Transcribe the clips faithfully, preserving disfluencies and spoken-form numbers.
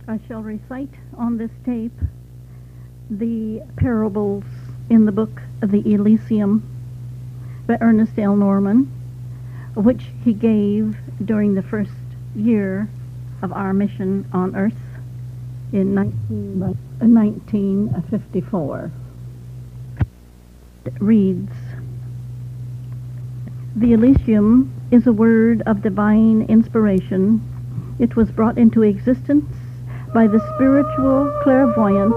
I shall recite on this tape the parables in the book of the Elysium by Ernest L. Norman, which he gave during the first year of our mission on earth in nineteen fifty-four. It reads, "The Elysium is a word of divine inspiration. It was brought into existence by the spiritual clairvoyance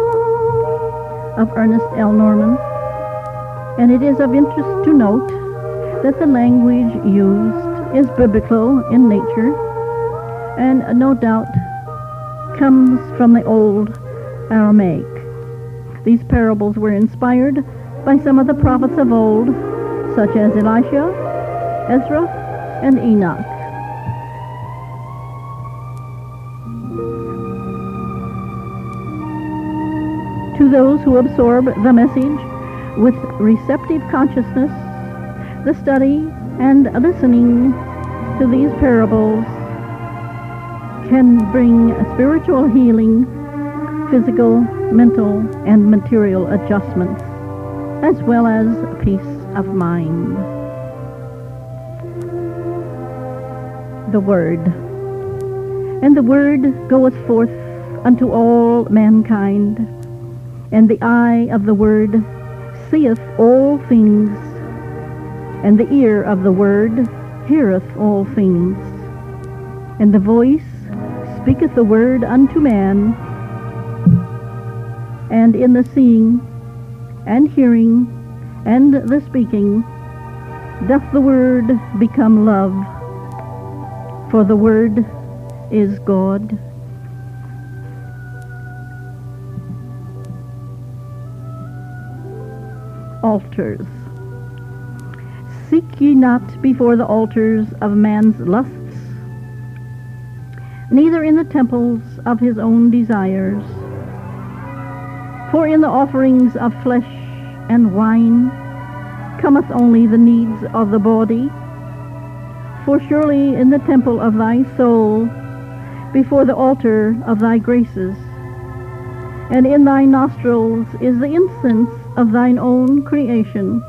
of Ernest L. Norman, and it is of interest to note that the language used is biblical in nature and no doubt comes from the old Aramaic. These parables were inspired by some of the prophets of old, such as Elisha, Ezra, and Enoch. To those who absorb the message with receptive consciousness, the study and listening to these parables can bring spiritual healing, physical, mental, and material adjustments, as well as peace of mind." The Word. "And the Word goeth forth unto all mankind, and the eye of the Word seeth all things, and the ear of the Word heareth all things, and the voice speaketh the Word unto man, and in the seeing and hearing and the speaking doth the Word become love, for the Word is God." Altars. "Seek ye not before the altars of man's lusts, neither in the temples of his own desires. For in the offerings of flesh and wine cometh only the needs of the body. For surely in the temple of thy soul, before the altar of thy graces, and in thy nostrils is the incense of thine own creation.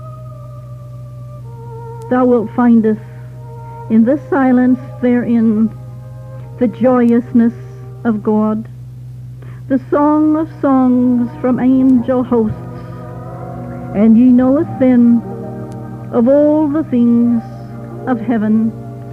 Thou wilt findeth in the silence therein the joyousness of God, the song of songs from angel hosts, and ye knoweth then of all the things of heaven."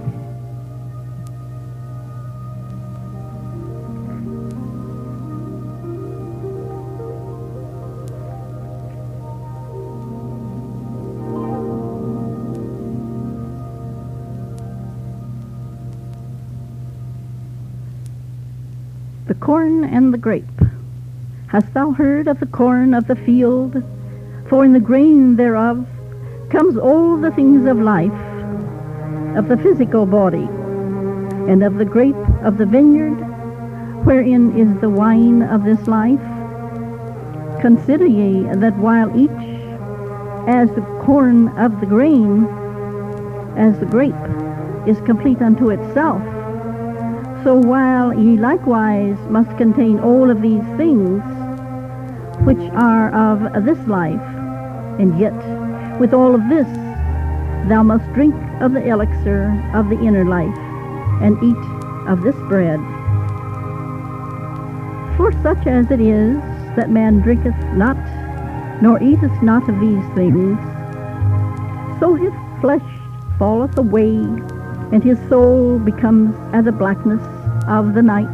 The corn and the grape. "Hast thou heard of the corn of the field? For in the grain thereof comes all the things of life, of the physical body, and of the grape of the vineyard, wherein is the wine of this life. Consider ye that while each, as the corn of the grain, as the grape, is complete unto itself, so while ye likewise must contain all of these things, which are of this life, and yet with all of this thou must drink of the elixir of the inner life, and eat of this bread. For such as it is that man drinketh not, nor eateth not of these things, so his flesh falleth away, and his soul becomes as a blackness of the night."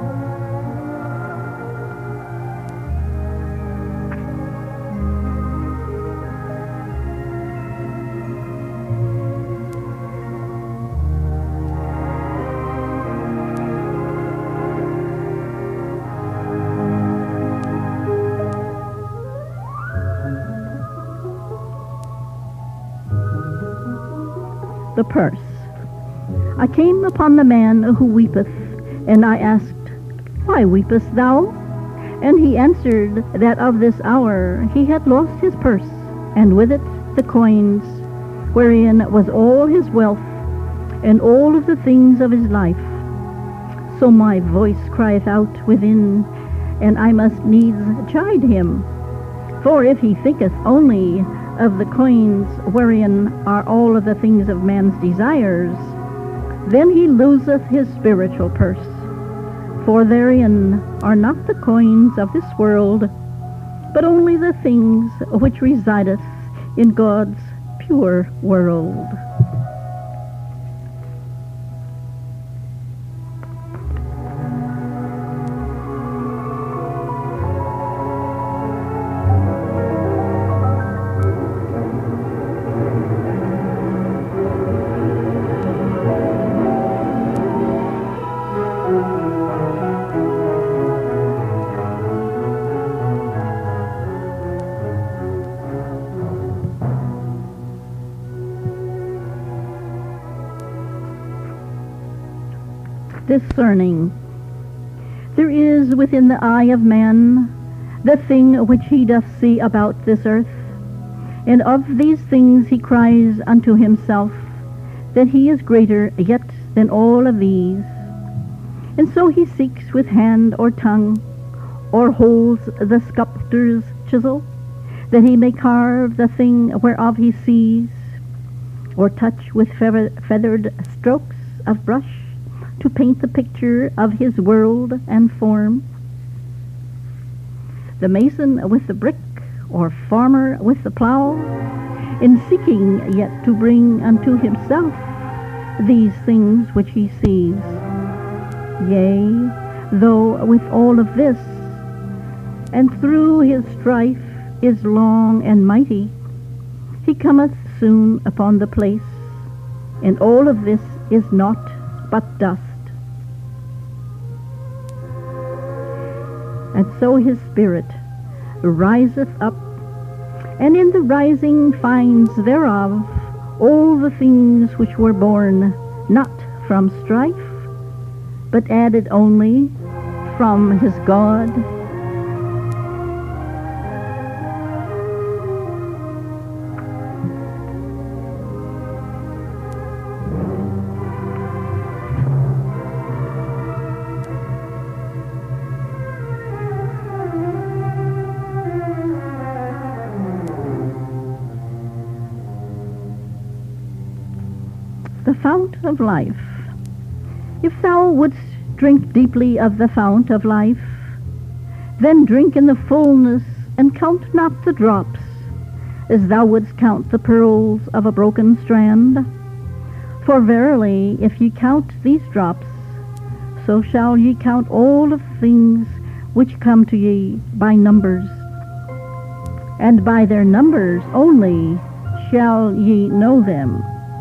The purse. "I came upon the man who weepeth, and I asked, Why weepest thou? And he answered that of this hour he had lost his purse, and with it the coins, wherein was all his wealth, and all of the things of his life. So my voice crieth out within, and I must needs chide him. For if he thinketh only of the coins wherein are all of the things of man's desires, then he loseth his spiritual purse. For therein are not the coins of this world, but only the things which resideth in God's pure world. Discerning. There is within the eye of man the thing which he doth see about this earth, and of these things he cries unto himself that he is greater yet than all of these. And so he seeks with hand or tongue, or holds the sculptor's chisel, that he may carve the thing whereof he sees, or touch with feathered strokes of brush to paint the picture of his world and form. The mason with the brick, or farmer with the plough, in seeking yet to bring unto himself these things which he sees. Yea, though with all of this, and through his strife is long and mighty, he cometh soon upon the place, and all of this is naught but dust. And so his spirit riseth up, and in the rising finds thereof all the things which were born not from strife, but added only from his God. The fount of life. If thou wouldst drink deeply of the fount of life, then drink in the fullness, and count not the drops, as thou wouldst count the pearls of a broken strand. For verily, if ye count these drops, so shall ye count all of things which come to ye by numbers. And by their numbers only shall ye know them.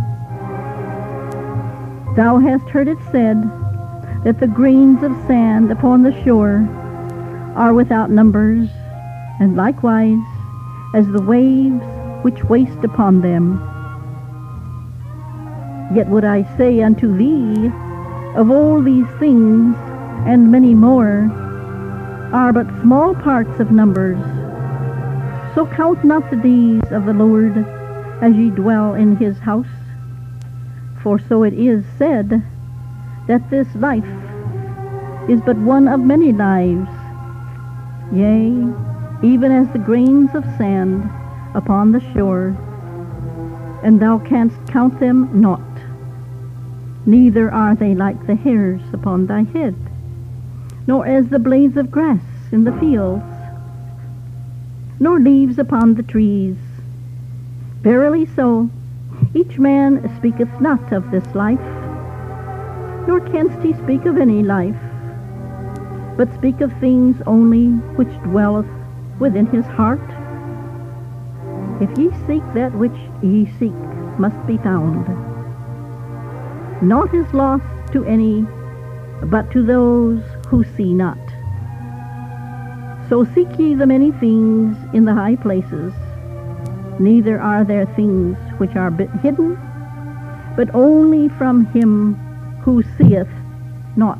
Thou hast heard it said that the grains of sand upon the shore are without numbers, and likewise as the waves which waste upon them. Yet would I say unto thee, of all these things, and many more, are but small parts of numbers. So count not the days of the Lord as ye dwell in his house. For so it is said that this life is but one of many lives, yea, even as the grains of sand upon the shore, and thou canst count them not, neither are they like the hairs upon thy head, nor as the blades of grass in the fields, nor leaves upon the trees. Verily so, each man speaketh not of this life, nor canst he speak of any life, but speak of things only which dwelleth within his heart. If ye seek that which ye seek must be found. Naught is lost to any but to those who see not. So seek ye the many things in the high places, neither are there things which are hidden, but only from him who seeth not.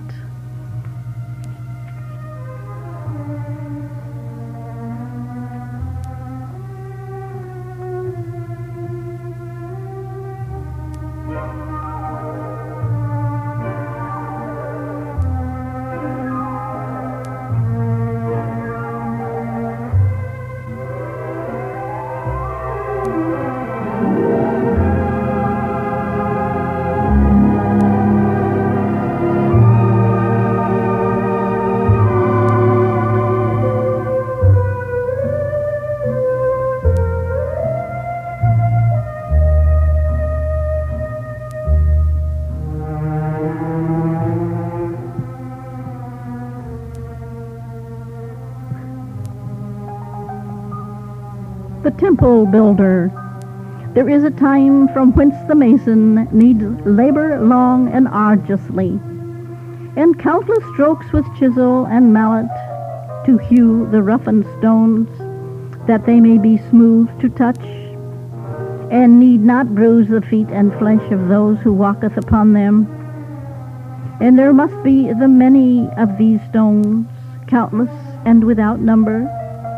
the temple builder. There is a time from whence the mason needs labor long and arduously, and countless strokes with chisel and mallet to hew the roughened stones, that they may be smooth to touch, and need not bruise the feet and flesh of those who walketh upon them. And there must be the many of these stones, countless and without number.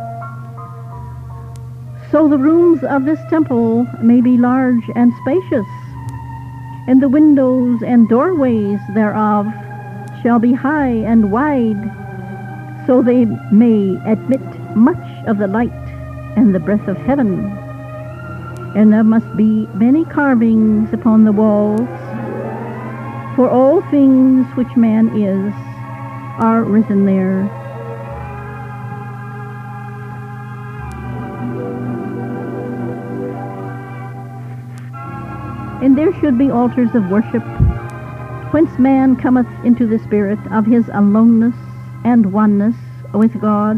So the rooms of this temple may be large and spacious, and the windows and doorways thereof shall be high and wide, so they may admit much of the light and the breath of heaven. And there must be many carvings upon the walls, for all things which man is are written there. And there should be altars of worship, whence man cometh into the spirit of his aloneness and oneness with God.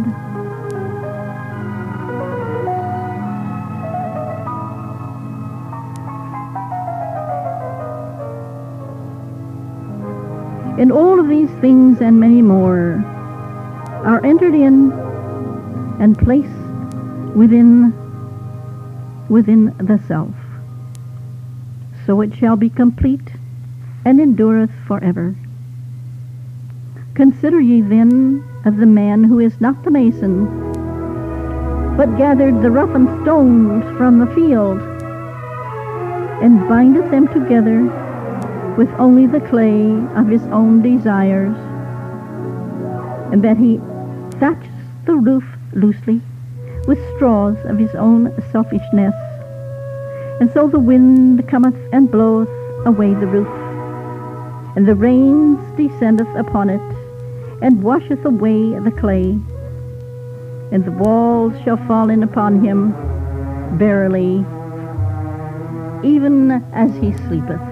And all of these things and many more are entered in and placed within, within the self. So it shall be complete and endureth forever. Consider ye then of the man who is not the mason, but gathered the roughened stones from the field, and bindeth them together with only the clay of his own desires, and that he thatches the roof loosely with straws of his own selfishness. And so the wind cometh and bloweth away the roof, and the rains descendeth upon it, and washeth away the clay, and the walls shall fall in upon him, verily, even as he sleepeth.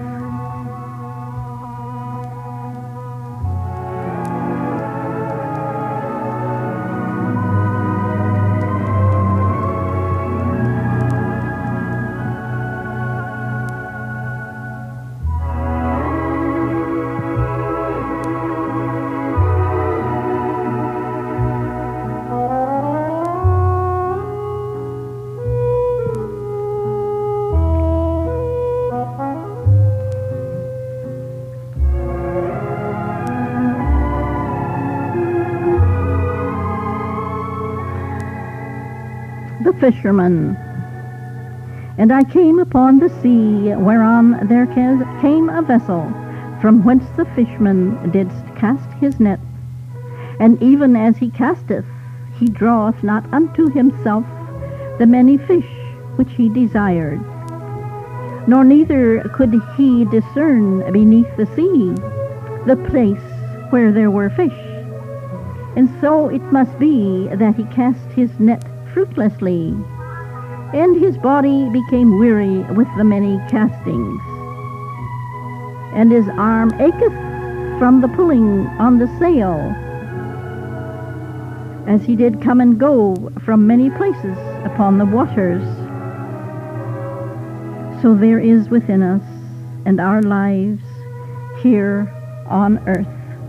The fisherman. And I came upon the sea, whereon there came a vessel, from whence the fisherman did cast his net. And even as he casteth, he draweth not unto himself the many fish which he desired, nor neither could he discern beneath the sea the place where there were fish. And so it must be that he cast his net fruitlessly, and his body became weary with the many castings, and his arm acheth from the pulling on the sail, as he did come and go from many places upon the waters. So there is within us and our lives here on earth.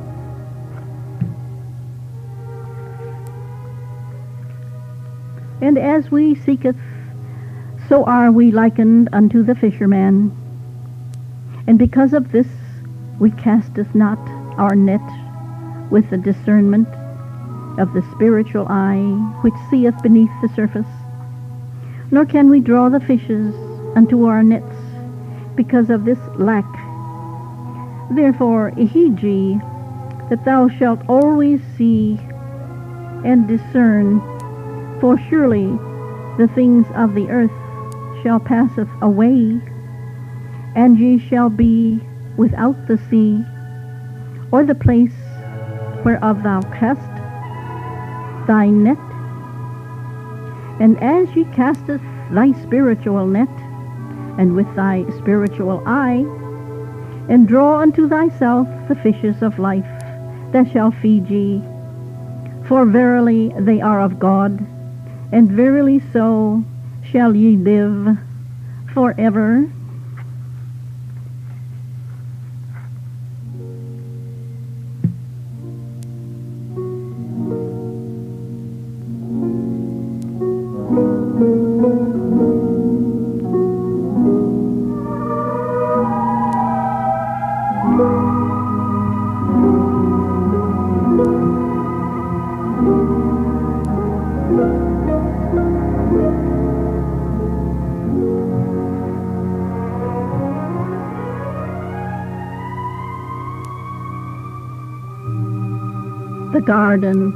And as we seeketh, so are we likened unto the fisherman. And because of this, we casteth not our net with the discernment of the spiritual eye, which seeth beneath the surface, nor can we draw the fishes unto our nets because of this lack. Therefore heed ye, that thou shalt always see and discern, for surely the things of the earth shall passeth away, and ye shall be without the sea, or the place whereof thou cast thy net. And as ye casteth thy spiritual net, and with thy spiritual eye, and draw unto thyself the fishes of life that shall feed ye, for verily they are of God, and verily so shall ye live forever. The garden.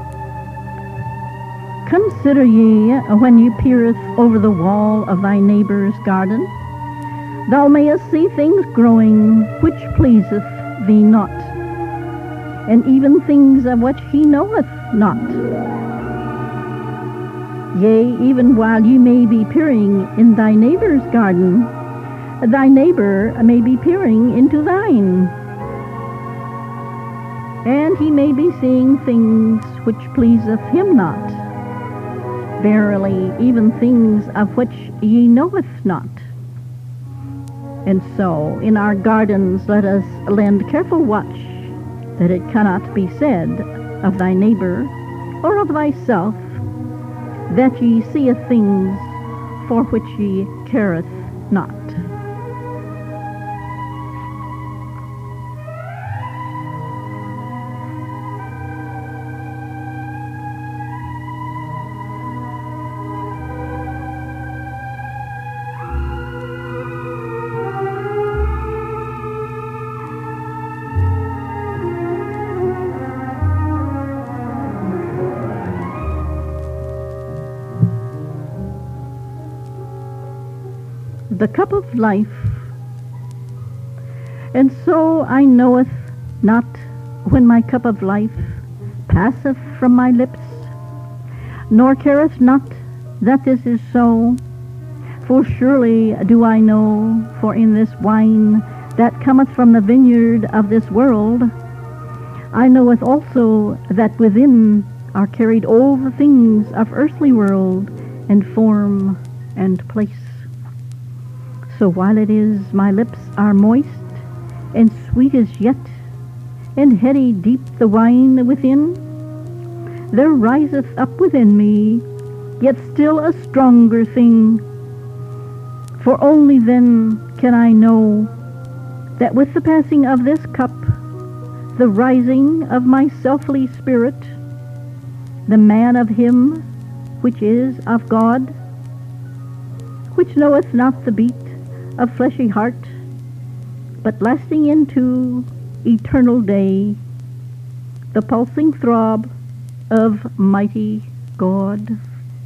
Consider ye, when ye peereth over the wall of thy neighbour's garden, thou mayest see things growing which pleaseth thee not, and even things of which he knoweth not. Yea, even while ye may be peering in thy neighbour's garden, thy neighbour may be peering into thine, and he may be seeing things which pleaseth him not. Verily, even things of which ye knoweth not. And so, in our gardens let us lend careful watch, that it cannot be said of thy neighbour or of thyself, that ye seeth things for which ye careth not. The cup of life. And so I knoweth not when my cup of life passeth from my lips, nor careth not that this is so. For surely do I know, for in this wine that cometh from the vineyard of this world, I knoweth also that within are carried all the things of earthly world, and form and place. So while it is my lips are moist, and sweet is yet, and heady deep the wine within, there riseth up within me yet still a stronger thing. For only then can I know that with the passing of this cup, the rising of my selfly spirit, the man of him which is of God, which knoweth not the beat of fleshy heart, but lasting into eternal day, the pulsing throb of mighty God.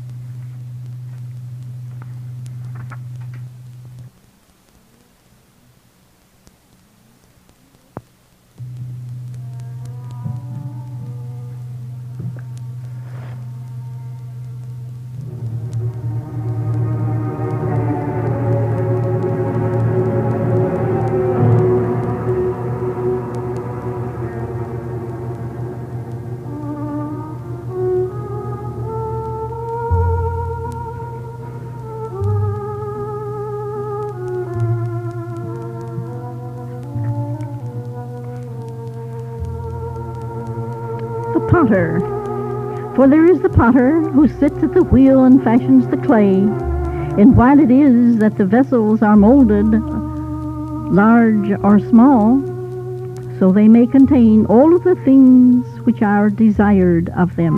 Potter. For there is the potter who sits at the wheel and fashions the clay, and while it is that the vessels are molded, large or small, so they may contain all of the things which are desired of them.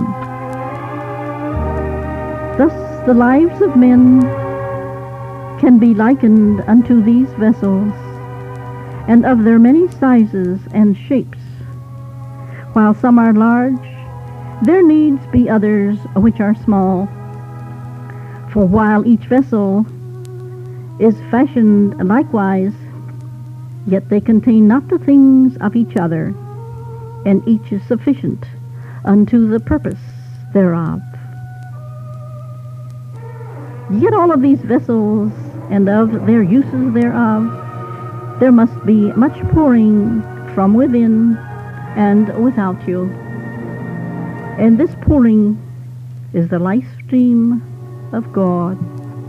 Thus the lives of men can be likened unto these vessels, and of their many sizes and shapes. While some are large, there needs be others which are small. For while each vessel is fashioned likewise, yet they contain not the things of each other, and each is sufficient unto the purpose thereof. Yet all of these vessels, and of their uses thereof, there must be much pouring from within and without you. And this pouring is the life stream of God.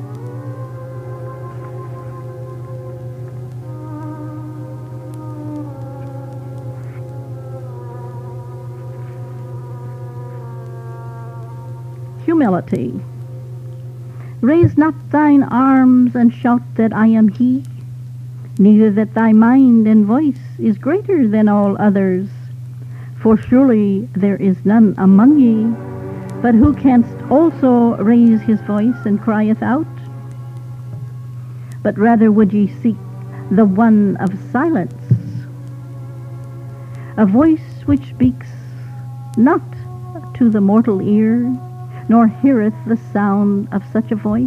humility. Raise not thine arms and shout that I am he, neither that thy mind and voice is greater than all others. For surely there is none among ye, but who canst also raise his voice and crieth out? But rather would ye seek the one of silence, a voice which speaks not to the mortal ear, nor heareth the sound of such a voice,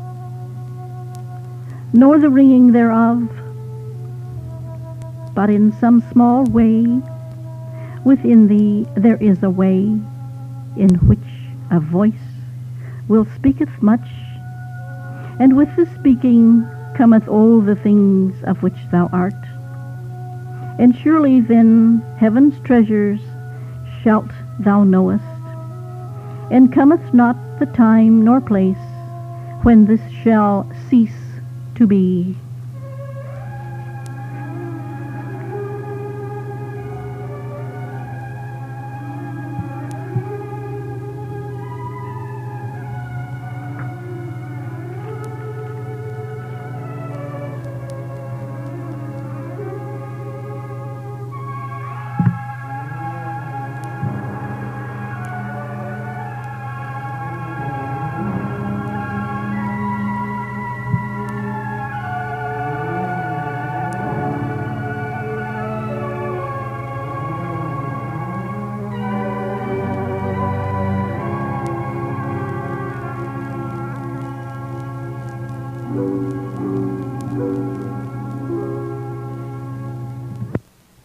nor the ringing thereof, but in some small way within thee there is a way in which a voice will speaketh much, and with the speaking cometh all the things of which thou art. And surely then heaven's treasures shalt thou knowest, and cometh not the time nor place when this shall cease to be.